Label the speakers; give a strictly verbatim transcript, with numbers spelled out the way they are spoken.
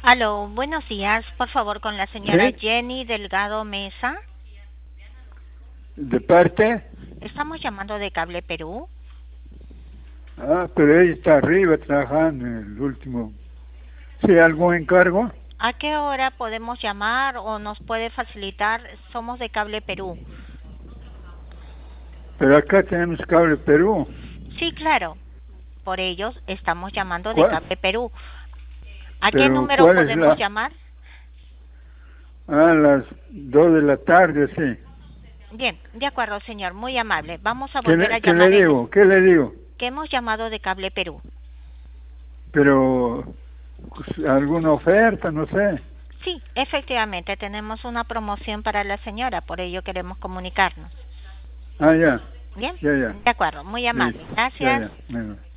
Speaker 1: Aló, buenos días. Por favor, con la señora
Speaker 2: ¿Sí?
Speaker 1: Jenny Delgado Mesa.
Speaker 2: ¿De parte?
Speaker 1: Estamos llamando de Cable Perú.
Speaker 2: Ah, pero ella está arriba trabajando en el último. ¿Sí, algún encargo?
Speaker 1: ¿A qué hora podemos llamar o nos puede facilitar? Somos de Cable Perú.
Speaker 2: Pero acá tenemos Cable Perú.
Speaker 1: Sí, claro. Por ellos estamos llamando de
Speaker 2: ¿Cuál?
Speaker 1: Cable Perú. ¿A qué
Speaker 2: Pero
Speaker 1: número
Speaker 2: ¿cuál es
Speaker 1: podemos
Speaker 2: la?
Speaker 1: llamar?
Speaker 2: A las dos de la tarde, sí.
Speaker 1: Bien, de acuerdo, señor. Muy amable. Vamos a
Speaker 2: ¿Qué
Speaker 1: volver a
Speaker 2: le, qué le
Speaker 1: llamar en
Speaker 2: digo? ¿Qué le digo?
Speaker 1: que hemos llamado de Cable Perú.
Speaker 2: Pero pues, alguna oferta, no sé.
Speaker 1: Sí, efectivamente, tenemos una promoción para la señora, por ello queremos comunicarnos.
Speaker 2: Ah, ya,
Speaker 1: Bien,
Speaker 2: ya, ya.
Speaker 1: de acuerdo, muy amable.
Speaker 2: Listo. Ya,
Speaker 1: Gracias.
Speaker 2: ya. Bueno.